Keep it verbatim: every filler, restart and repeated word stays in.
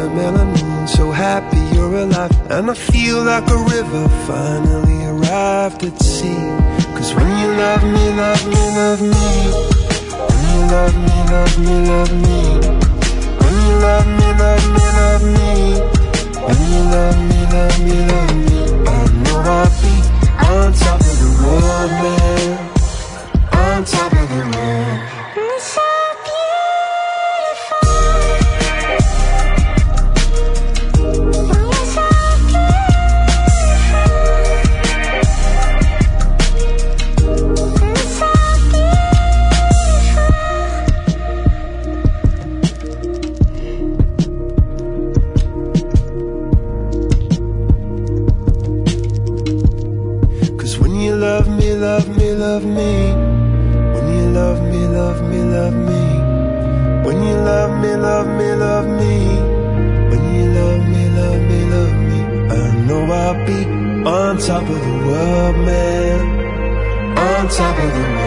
watermelon moon, so happy you're alive. And I feel like a river finally arrived at sea. Cause when you love me, love me, love me, when you love me, love me, love me, when you love me, love me, love me, when you love me, love me, love me, I know I'll be on top of the world, man, on top of the world. Love me, love me, love me. When you love me, love me, love me. When you love me, love me, love me. When you love me, love me, love me. I know I'll be on top of the world, man, on top of the world.